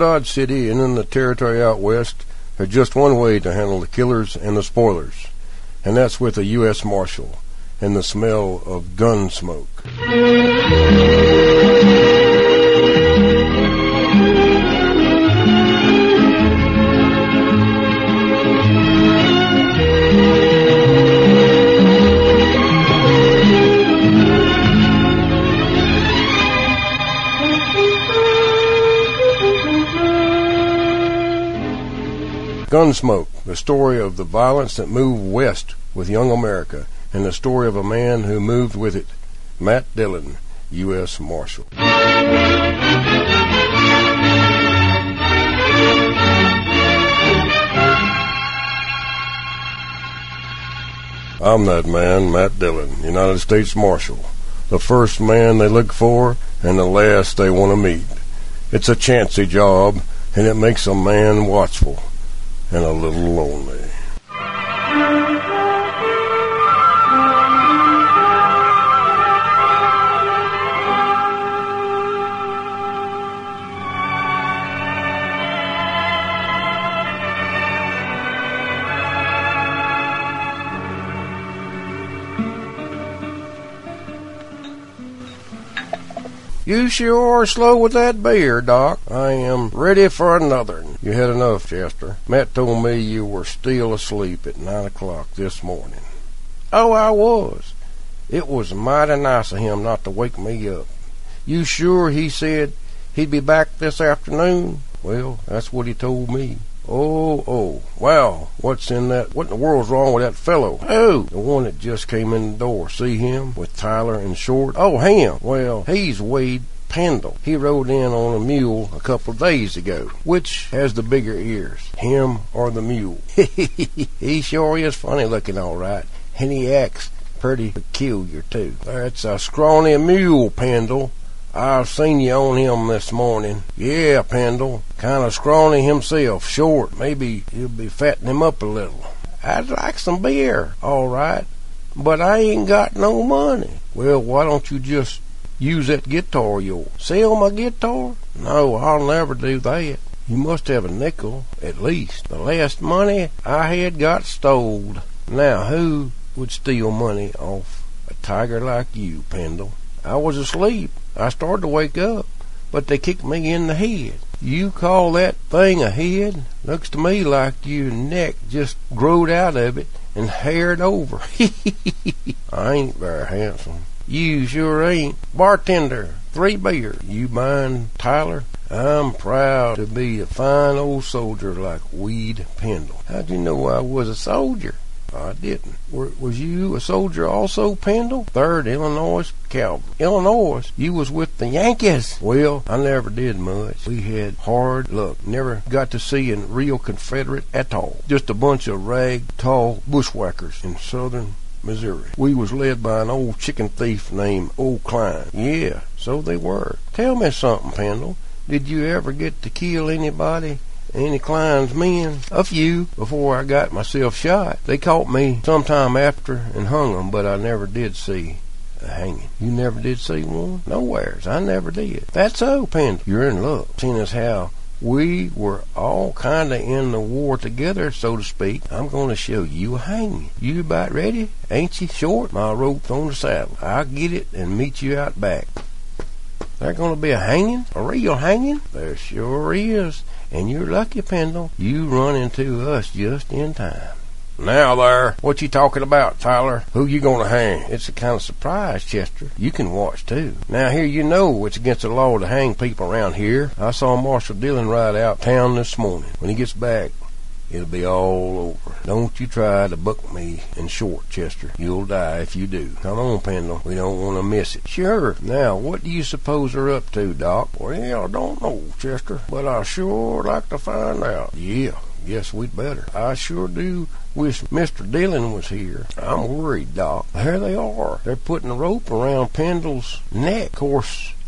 Dodge City and in the territory out west, there's just one way to handle the killers and the spoilers, and that's with a U.S. Marshal and the smell of gun smoke. Gunsmoke, the story of the violence that moved west with young America, and the story of a man who moved with it, Matt Dillon, U.S. Marshal. I'm that man, Matt Dillon, United States Marshal, the first man they look for and the last they want to meet. It's a chancy job, and it makes a man watchful and a little lonely. You sure are slow with that beer, Doc. I am ready for another. You had enough, Chester. Matt told me you were still asleep at 9 o'clock this morning. Oh, I was. It was mighty nice of him not to wake me up. You sure he said he'd be back this afternoon? Well, that's what he told me. Oh, wow, what in the world's wrong with that fellow? Oh, the one that just came in the door. See him with Tyler and Short? Oh, him. Well, he's Wade Pendle. He rode in on a mule a couple of days ago. Which has the bigger ears, him or the mule? He sure is funny looking, all right, and he acts pretty peculiar, too. That's a scrawny mule, Pendle. I've seen you on him this morning. Yeah, Pendle. Kind of scrawny himself, short. Maybe you'll be fattening him up a little. I'd like some beer, all right, but I ain't got no money. Well, why don't you just use that guitar of yours? Sell my guitar? No, I'll never do that. You must have a nickel, at least. The last money I had got stole. Now, who would steal money off a tiger like you, Pendle? I was asleep. I started to wake up, but they kicked me in the head. You call that thing a head? Looks to me like your neck just growed out of it and haired over. I ain't very handsome. You sure ain't. Bartender, 3 beers. You mind, Tyler? I'm proud to be a fine old soldier like Wade Pendle. How'd you know I was a soldier? I didn't. Was you a soldier also, Pendle? 3rd Illinois Cavalry. Illinois? You was with the Yankees? Well, I never did much. We had hard luck. Never got to see a real Confederate at all. Just a bunch of rag-tall bushwhackers in southern Missouri. We was led by an old chicken thief named Old Klein. Yeah, so they were. Tell me something, Pendle. Did you ever get to kill anybody? Any Klein's men? A few, before I got myself shot. They caught me sometime after and hung 'em, but I never did see a hanging. You never did see one? Nowheres. I never did. That's so, Pendle. You're in luck, seeing as how we were all kind of in the war together, so to speak. I'm going to show you a hanging. You about ready? Ain't you, Short? My rope's on the saddle. I'll get it and meet you out back. There going to be a hanging? A real hanging? There sure is. And you're lucky, Pendle. You run into us just in time. Now there, what you talking about, Tyler? Who you gonna hang? It's a kind of surprise, Chester. You can watch, too. Now, here you know it's against the law to hang people around here. I saw Marshal Dillon ride out town this morning. When he gets back, it'll be all over. Don't you try to buck me in Short, Chester. You'll die if you do. Come on, Pendle. We don't want to miss it. Sure. Now, what do you suppose they're up to, Doc? Well, I don't know, Chester, but I sure like to find out. Yeah, guess we'd better. I sure do wish Mr. Dillon was here. I'm worried, Doc. There they are. They're putting a rope around Pendle's neck. Of course,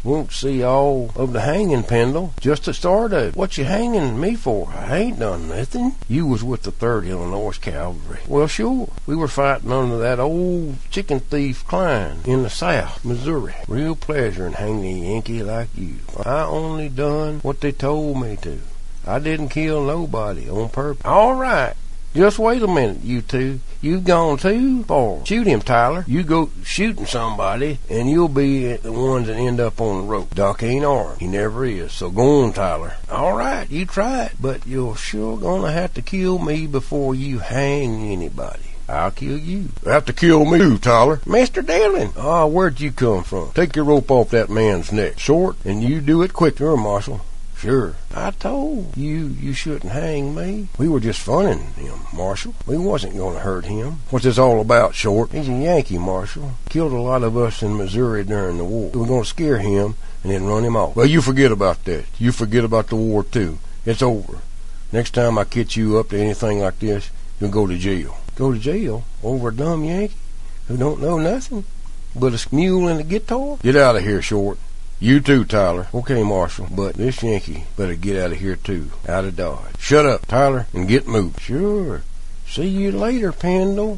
Won't see all of the hanging, Pendle. Just the start of it. What you hanging me for? I ain't done nothing. You was with the 3rd Illinois Cavalry. Well, sure. We were fighting under that old chicken thief Klein in the South, Missouri. Real pleasure in hanging a Yankee like you. I only done what they told me to. I didn't kill nobody on purpose. All right. Just wait a minute, you two. You've gone too far. Shoot him, Tyler. You go shooting somebody, and you'll be the ones that end up on the rope. Doc ain't armed. He never is. So go on, Tyler. All right, you try it. But you're sure gonna have to kill me before you hang anybody. I'll kill you. You have to kill me too, Tyler. Mr. Dillon. Where'd you come from? Take your rope off that man's neck. Short, and you do it quicker, Marshal. Sure. I told you shouldn't hang me. We were just funning him, Marshal. We wasn't going to hurt him. What's this all about, Short? He's a Yankee, Marshal. Killed a lot of us in Missouri during the war. We were going to scare him and then run him off. Well, you forget about that. You forget about the war, too. It's over. Next time I catch you up to anything like this, you'll go to jail. Go to jail? Over a dumb Yankee who don't know nothing but a mule and a guitar? Get out of here, Short. You too, Tyler. Okay, Marshal, but this Yankee better get out of here too. Out of Dodge. Shut up, Tyler, and get moved. Sure. See you later, Pendle.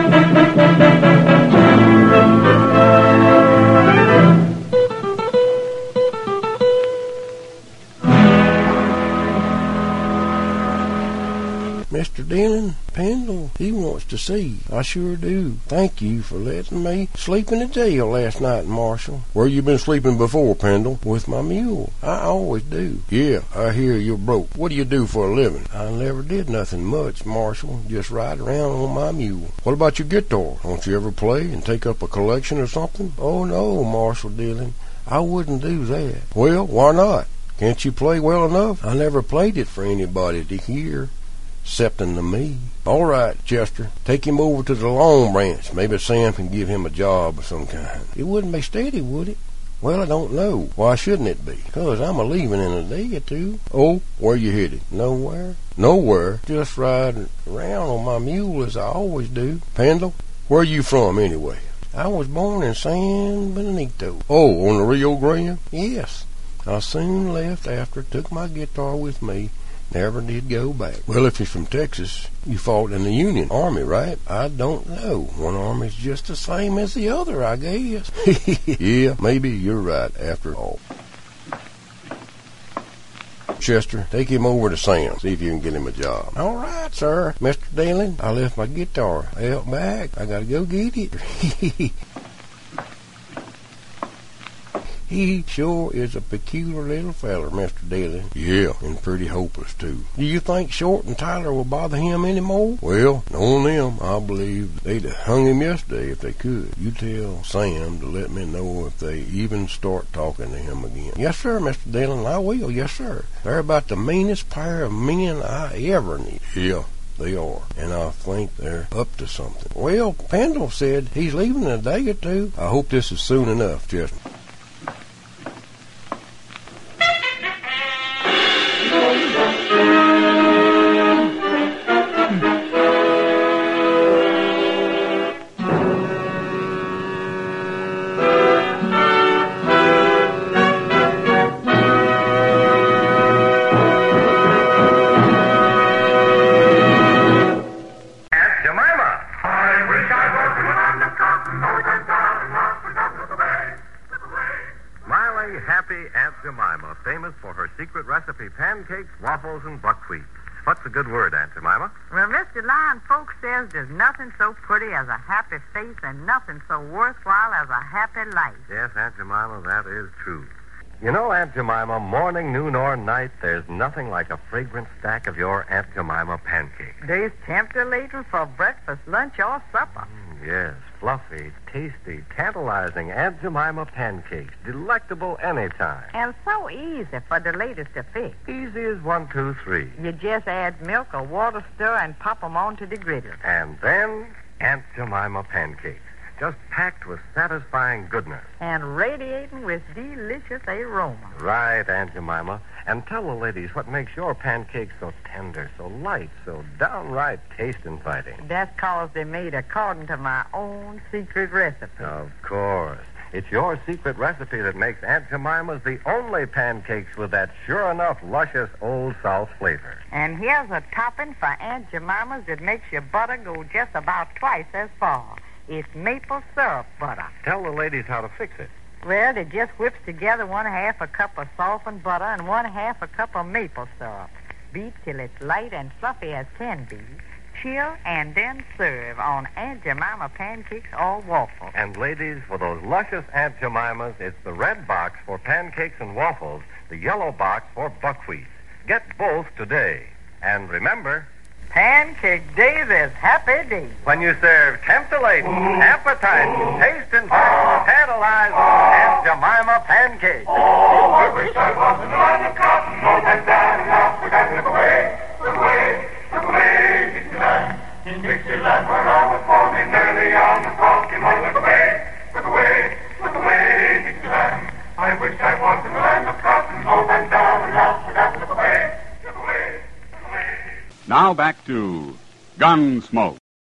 Mr. Dillon, Pendle, he wants to see you. I sure do. Thank you for letting me sleep in the jail last night, Marshal. Where you been sleeping before, Pendle? With my mule. I always do. Yeah, I hear you're broke. What do you do for a living? I never did nothing much, Marshal. Just ride around on my mule. What about your guitar? Don't you ever play and take up a collection or something? Oh, no, Marshal Dillon. I wouldn't do that. Well, why not? Can't you play well enough? I never played it for anybody to hear. Excepting to me. All right, Chester, take him over to the Long Branch. Maybe Sam can give him a job of some kind. It wouldn't be steady, would it? Well, I don't know. Why shouldn't it be? Because I'm a-leaving in a day or two. Oh, where you headed? Nowhere. Nowhere? Just riding around on my mule as I always do. Pendle, where you from anyway? I was born in San Benito. Oh, on the Rio Grande? Yes. I soon left after, took my guitar with me. Never did go back. Well, if you're from Texas, you fought in the Union Army, right? I don't know. One army's just the same as the other, I guess. Yeah, maybe you're right after all. Chester, take him over to Sam. See if you can get him a job. All right, sir. Mr. Dillon, I left my guitar out back. I gotta go get it. He sure is a peculiar little feller, Mr. Dillon. Yeah, and pretty hopeless, too. Do you think Short and Tyler will bother him any more? Well, knowing them, I believe they'd have hung him yesterday if they could. You tell Sam to let me know if they even start talking to him again. Yes, sir, Mr. Dillon, I will. Yes, sir. They're about the meanest pair of men I ever knew. Yeah. They are, and I think they're up to something. Well, Pendle said he's leaving in a day or two. I hope this is soon enough, Chester. Pancakes, waffles, and buckwheat. What's a good word, Aunt Jemima? Well, Mr. Lion, folks says there's nothing so pretty as a happy face and nothing so worthwhile as a happy life. Yes, Aunt Jemima, that is true. You know, Aunt Jemima, morning, noon, or night, there's nothing like a fragrant stack of your Aunt Jemima pancakes. They's tempter-laden for breakfast, lunch, or supper. Yes, fluffy, tasty, tantalizing Aunt Jemima pancakes. Delectable anytime. And so easy for the ladies to fix. Easy as 1, 2, 3. You just add milk or water stir and pop 'em onto the griddle. And then Aunt Jemima pancakes. Just packed with satisfying goodness. And radiating with delicious aroma. Right, Aunt Jemima. And tell the ladies what makes your pancakes so tender, so light, so downright taste-inviting. That's 'cause they're made according to my own secret recipe. Of course. It's your secret recipe that makes Aunt Jemima's the only pancakes with that sure enough luscious Old South flavor. And here's a topping for Aunt Jemima's that makes your butter go just about twice as far. It's maple syrup butter. Tell the ladies how to fix it. Well, it just whips together 1/2 a cup of softened butter and 1/2 a cup of maple syrup. Beat till it's light and fluffy as can be. Chill and then serve on Aunt Jemima pancakes or waffles. And ladies, for those luscious Aunt Jemimas, it's the red box for pancakes and waffles, the yellow box for buckwheat. Get both today. And remember, Pancake Days is happy days. when you serve temptulate, appetite, taste and tantalize Aunt Jemima pancakes. Oh, I wish I was in the land of cotton. Oh, that's down enough. We got to look away, look away, look away, Dixieland. In Dixieland, where I was born in early on the talking. Oh, look away, look away, look away, Dixieland. I wish I was in the land of cotton. Oh, that's down enough. We got to look away, look away, look away. Now back to Gunsmoke.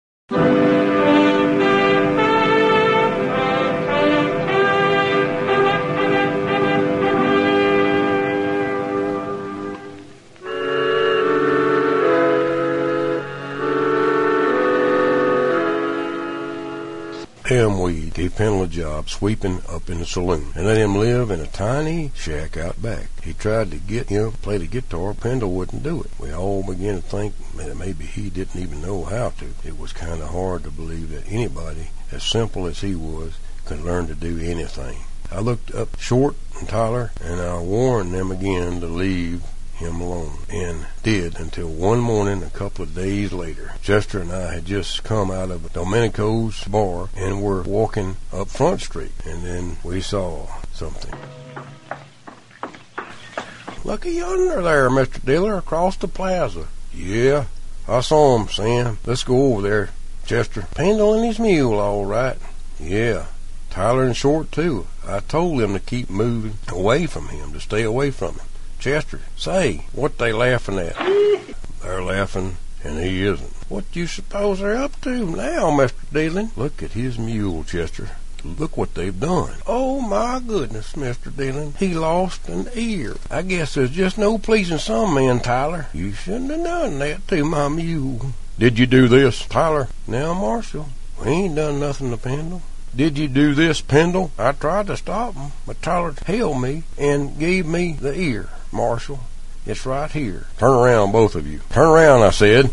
Ham Weed gave Pendle a job sweeping up in the saloon and let him live in a tiny shack out back. He tried to get him to play the guitar. Pendle wouldn't do it. We all began to think that maybe he didn't even know how to. It was kind of hard to believe that anybody as simple as he was could learn to do anything. I looked up Short and Tyler, and I warned them again to leave him alone, and did until one morning a couple of days later. Chester and I had just come out of Domenico's bar and were walking up Front Street, and then we saw something. Looky yonder there, Mr. Diller, across the plaza. Yeah, I saw him, Sam. Let's go over there, Chester. Pendle and his mule, all right. Yeah, Tyler and Short, too. I told them to keep moving away from him, to stay away from him. Chester, say, what they laughing at? They're laughing, and he isn't. What do you suppose they're up to now, Mr. Dillon? Look at his mule, Chester. Look what they've done. Oh, my goodness, Mr. Dillon. He lost an ear. I guess there's just no pleasing some men, Tyler. You shouldn't have done that to my mule. Did you do this, Tyler? Now, Marshal, we ain't done nothing to Pendle. Did you do this, Pendle? I tried to stop him, but Tyler held me and gave me the ear, Marshal. It's right here. Turn around, both of you. Turn around, I said.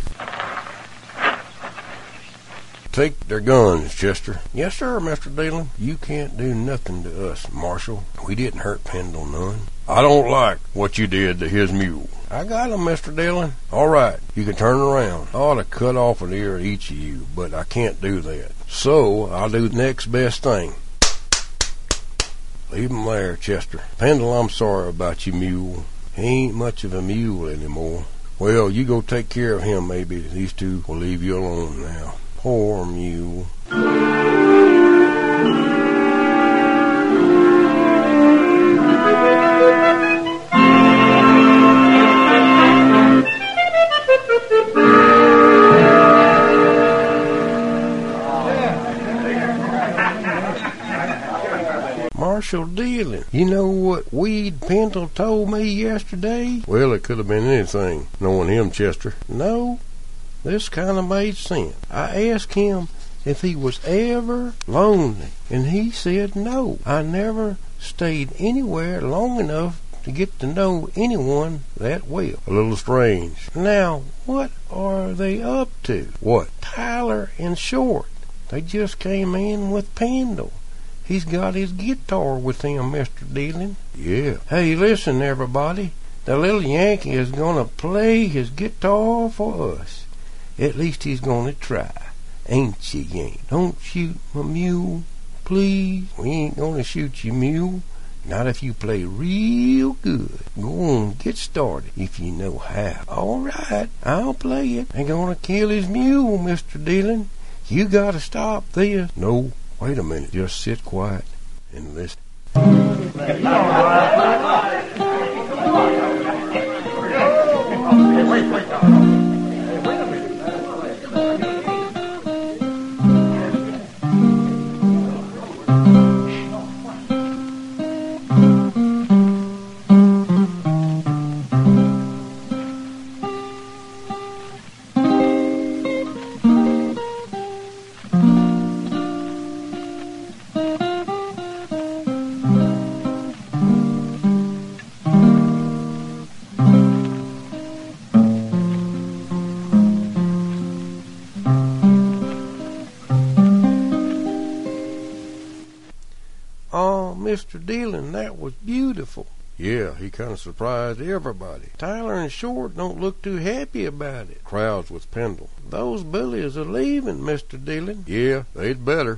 Take their guns, Chester. Yes, sir, Mr. Dillon. You can't do nothing to us, Marshal. We didn't hurt Pendle none. I don't like what you did to his mule. I got him, Mr. Dillon. All right, you can turn around. I ought to cut off an ear at each of you, but I can't do that. So I'll do the next best thing. Leave him there, Chester. Pendle, I'm sorry about your mule. He ain't much of a mule anymore. Well, you go take care of him, maybe. These two will leave you alone now. Poor mule. Marshal Dillon, you know what Weed Pendle told me yesterday? Well, it could have been anything, knowing him, Chester. No, this kind of made sense. I asked him if he was ever lonely, and he said no. I never stayed anywhere long enough to get to know anyone that well. A little strange. Now, what are they up to? What? Tyler and Short. They just came in with Pendle. He's got his guitar with him, Mr. Dillon. Yeah. Hey, listen, everybody. The little Yankee is going to play his guitar for us. At least he's going to try. Ain't you, Yank? Don't shoot my mule, please. We ain't going to shoot your mule. Not if you play real good. Go on, get started if you know how. All right, I'll play it. Ain't going to kill his mule, Mr. Dillon. You got to stop this. No. Wait a minute, just sit quiet and listen. Mr. Dillon, that was beautiful." Yeah, he kind of surprised everybody. Tyler and Short don't look too happy about it. Crowds with Pendle. "Those bullies are leaving, Mr. Dillon." Yeah, they'd better.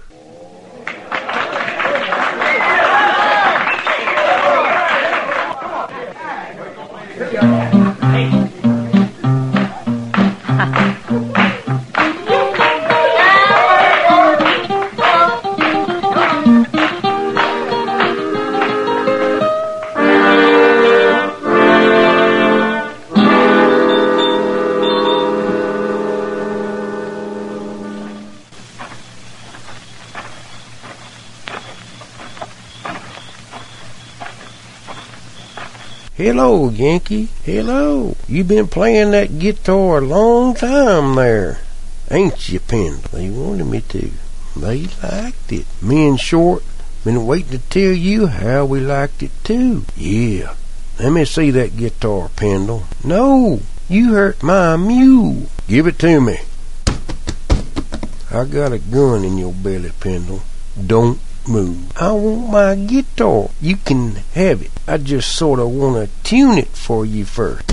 "Hello, Yankee. Hello. You been playing that guitar a long time there, ain't you, Pendle?" They wanted me to. They liked it. Me and Short been waiting to tell you how we liked it, too. Yeah. Let me see that guitar, Pendle. No, you hurt my mule. Give it to me. I got a gun in your belly, Pendle. Don't move. I want my guitar. You can have it. I just sort of want to tune it for you first.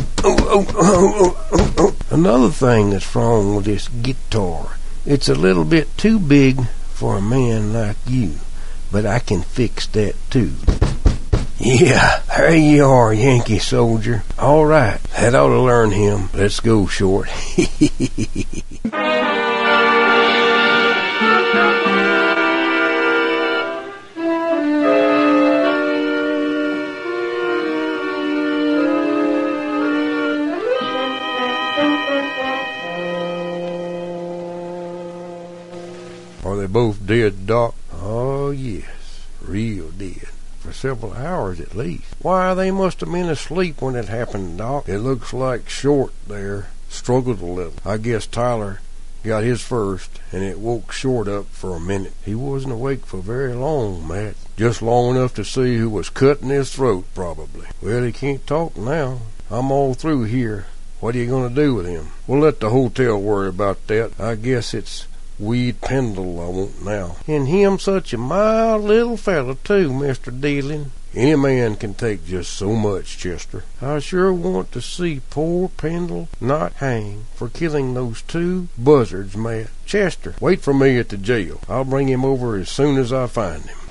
Another thing that's wrong with this guitar, it's a little bit too big for a man like you, but I can fix that too. Yeah, there you are, Yankee soldier. All right, that ought to learn him. Let's go, Short. Are they both dead, Doc? Oh, yes, real dead. For several hours at least. Why, they must have been asleep when it happened, Doc. It looks like Short there struggled a little. I guess Tyler got his first, and it woke Short up for a minute. He wasn't awake for very long, Matt. Just long enough to see who was cutting his throat, probably. Well, he can't talk now. I'm all through here. What are you going to do with him? We'll let the hotel worry about that. I guess it's Weed Pendle I want now. And him such a mild little fella, too, Mr. Dillon. Any man can take just so much, Chester. I sure want to see poor Pendle not hang for killing those two buzzards, Matt. Chester, wait for me at the jail. I'll bring him over as soon as I find him.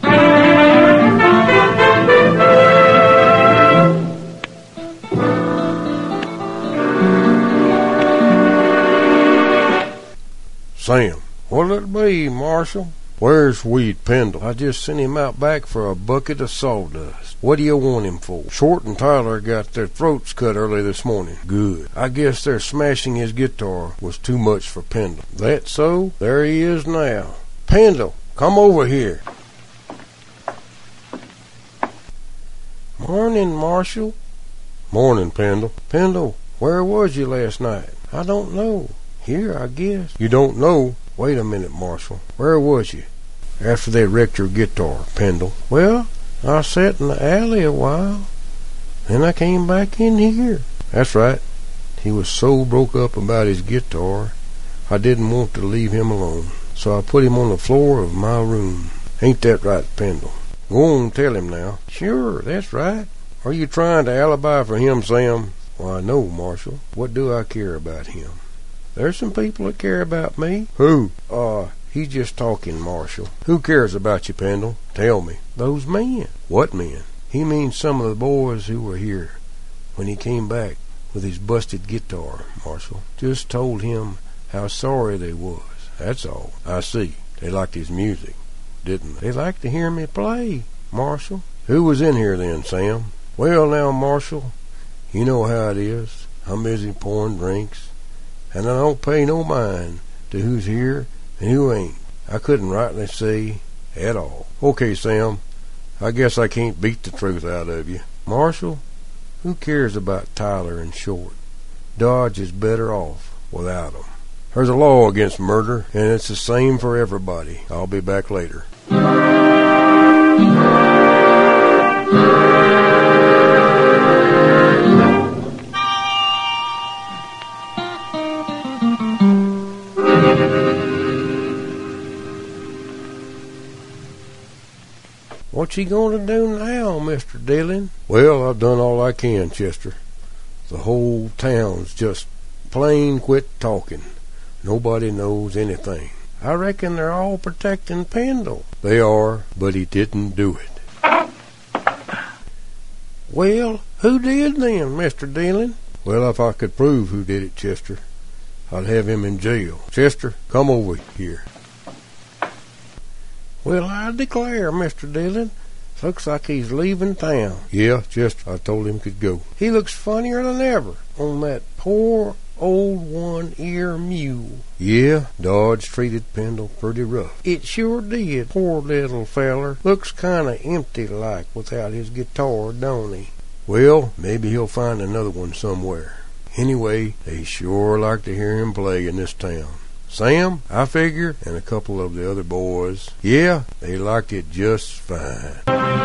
Sam. What'll it be, Marshal? Where's Weed Pendle? I just sent him out back for a bucket of sawdust. What do you want him for? Short and Tyler got their throats cut early this morning. Good. I guess their smashing his guitar was too much for Pendle. That so? There he is now. Pendle, come over here. Morning, Marshal. Morning, Pendle. Pendle, where was you last night? I don't know. Here, I guess. You don't know? Wait a minute, Marshal. Where was you after they wrecked your guitar, Pendle? Well, I sat in the alley a while. Then I came back in here. That's right. He was so broke up about his guitar, I didn't want to leave him alone. So I put him on the floor of my room. Ain't that right, Pendle? Go on, tell him now. Sure, that's right. Are you trying to alibi for him, Sam? Why, no, Marshal. What do I care about him? There's some people that care about me. Who? He's just talking, Marshal. Who cares about you, Pendle? Tell me. Those men. What men? He means some of the boys who were here when he came back with his busted guitar, Marshal. Just told him how sorry they was. That's all. I see. They liked his music, didn't they? They liked to hear me play, Marshal. Who was in here then, Sam? Well, now, Marshal, you know how it is. I'm busy pouring drinks, and I don't pay no mind to who's here and who ain't. I couldn't rightly say at all. Okay, Sam, I guess I can't beat the truth out of you. Marshal, who cares about Tyler and Short? Dodge is better off without 'em. There's a law against murder, and it's the same for everybody. I'll be back later. What's he going to do now, Mr. Dillon? Well, I've done all I can, Chester. The whole town's just plain quit talking. Nobody knows anything. I reckon they're all protecting Pendle. They are, but he didn't do it. Well, who did then, Mr. Dillon? Well, if I could prove who did it, Chester, I'd have him in jail. Chester, come over here. Well, I declare, Mr. Dillon, looks like he's leaving town. Yeah, Chester, I told him could go. He looks funnier than ever on that poor old one-ear mule. Yeah, Dodge treated Pendle pretty rough. It sure did. Poor little feller. Looks kinda empty-like without his guitar, don't he? Well, maybe he'll find another one somewhere. Anyway, they sure like to hear him play in this town. Sam, I figure, and a couple of the other boys, yeah, they liked it just fine.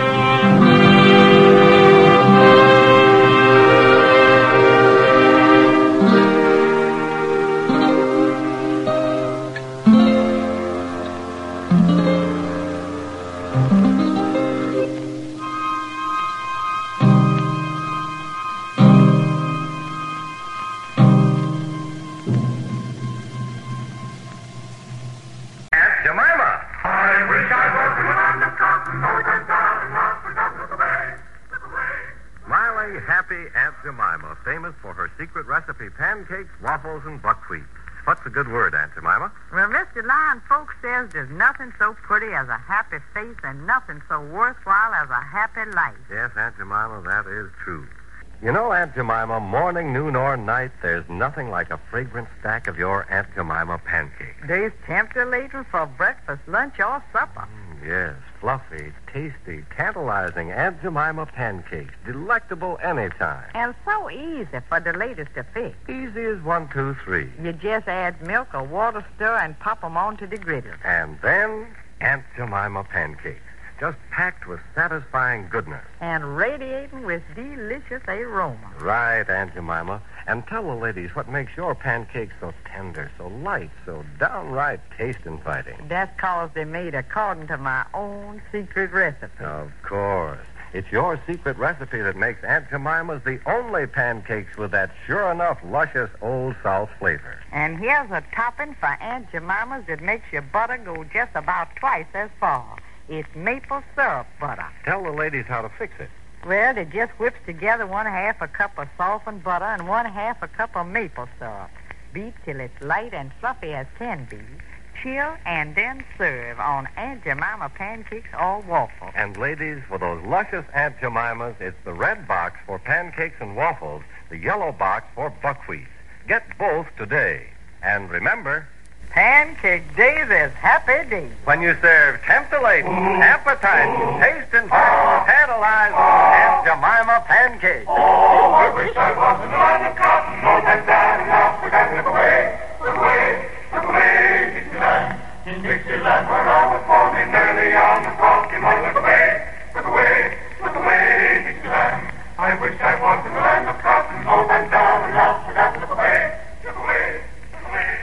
Jemima, famous for her secret recipe pancakes, waffles, and buckwheat. What's a good word, Aunt Jemima? Well, Mr. Lion, folks says there's nothing so pretty as a happy face and nothing so worthwhile as a happy life. Yes, Aunt Jemima, that is true. You know, Aunt Jemima, morning, noon, or night, there's nothing like a fragrant stack of your Aunt Jemima pancakes. They's tempter-lating for breakfast, lunch, or supper. Yes, fluffy, tasty, tantalizing Aunt Jemima pancakes. Delectable anytime. And so easy for the ladies to fix. Easy as 1, 2, 3. You just add milk or water, stir, and pop 'em onto the griddle. And then Aunt Jemima pancakes. Just packed with satisfying goodness. And radiating with delicious aroma. Right, Aunt Jemima. And tell the ladies what makes your pancakes so tender, so light, so downright taste-inviting. That's 'cause they're made according to my own secret recipe. Of course. It's your secret recipe that makes Aunt Jemima's the only pancakes with that sure-enough luscious Old South flavor. And here's a topping for Aunt Jemima's that makes your butter go just about twice as far. It's maple syrup butter. Tell the ladies how to fix it. Well, it just whips together 1/2 a cup of softened butter and 1/2 a cup of maple syrup. Beat till it's light and fluffy as can be. Chill and then serve on Aunt Jemima pancakes or waffles. And ladies, for those luscious Aunt Jemimas, it's the red box for pancakes and waffles, the yellow box for buckwheat. Get both today. And remember, Pancake days is happy days. when you serve tempting, appetizing, taste-inviting, tantalizing Aunt Jemima pancakes. Oh, I wish I was in the land of cotton. Oh, that's bad enough. We got to look away, look away, look away, Dixieland. In Dixieland, where I was born in early on the Rocky Mountain. Look away, look away, look away, Dixieland. I wish I was in the land of cotton. Oh, that's bad enough. We got to look away, look away, look away.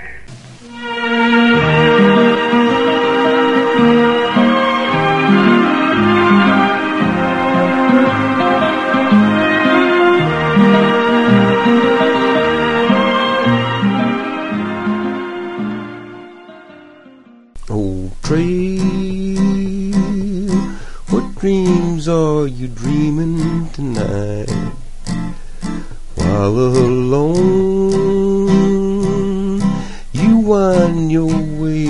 Old trail, what dreams are you dreaming tonight? While alone, you wind your way.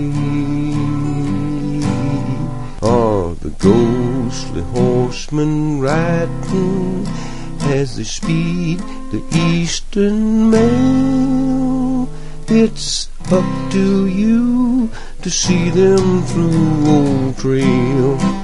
Are the ghostly horsemen riding as they speed the eastern mail? It's up to you to see them through, old trail.